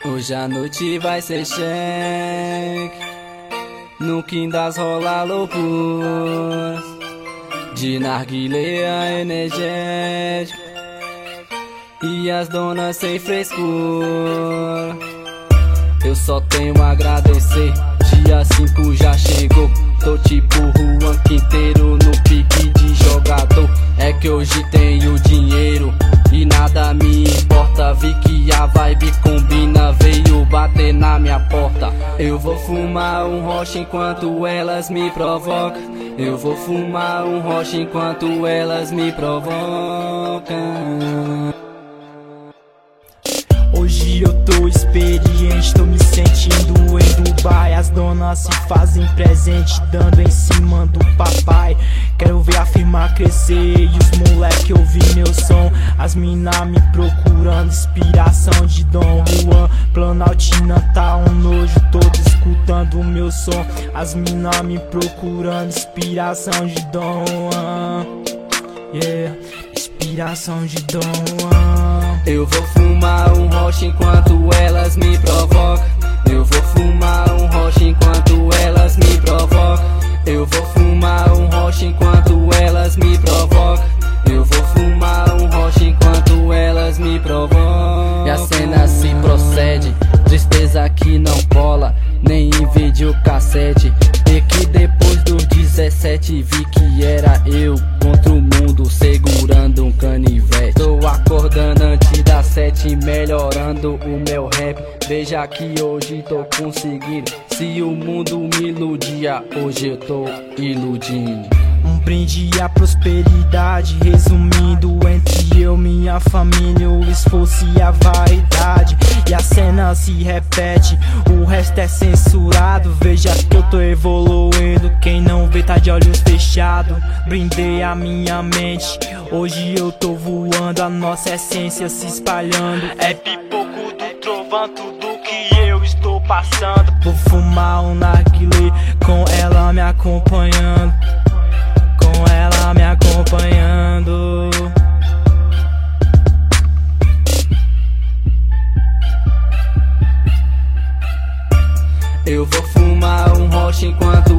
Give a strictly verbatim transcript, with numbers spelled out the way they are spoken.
Hoje a noite vai ser cheque, no Quindas rola loucura, de narguilé energético e as donas sem frescura. Eu só tenho a agradecer, dia cinco já chegou. Tô tipo Juan Quinteiro no pique de jogador. É que hoje tenho dinheiro e nada me importa. Vi que a vibe combina, veio bater na minha porta. Eu vou fumar um rocha enquanto elas me provocam. Eu vou fumar um rocha enquanto elas me provocam. Hoje eu tô experiente, tô me sentindo em Dubai. As donas se fazem presente, dando em cima do papai. Quero ver a firma crescer e os moleque ouvir meu som. As mina me procurando, inspiração de Dom Juan. Planaltina tá um nojo, todo escutando o meu som. As mina me procurando, inspiração de Dom Juan. Yeah, inspiração de Dom Juan. Eu vou fumar um rocha enquanto elas me provocam. Eu vou fumar um rocha enquanto elas me provocam. Eu vou fumar um rocha enquanto elas me provocam. Eu vou fumar um rocha enquanto elas me provocam. E a cena se procede, tristeza que não cola, nem em videocassete. E que depois dos dezessete vi que era eu contra o mundo, segurando um canivete. Tô acordando antes das sete, melhorando o meu rap. Veja que hoje tô conseguindo. Se o mundo me iludia, hoje eu tô iludindo. Um brinde à prosperidade, resumindo, entre eu, minha família, o esforço e a vaidade. E a cena se repete, o resto é censurado. Veja que eu tô evoluindo, quem não vê tá de olhos fechados. Brindei a minha mente, hoje eu tô voando, a nossa essência se espalhando. É pipoco do trovão, tudo que eu estou passando. Vou fumar um narguilé, com ela me acompanhando. Com ela me acompanhando. Eu vou fumar um rocha enquanto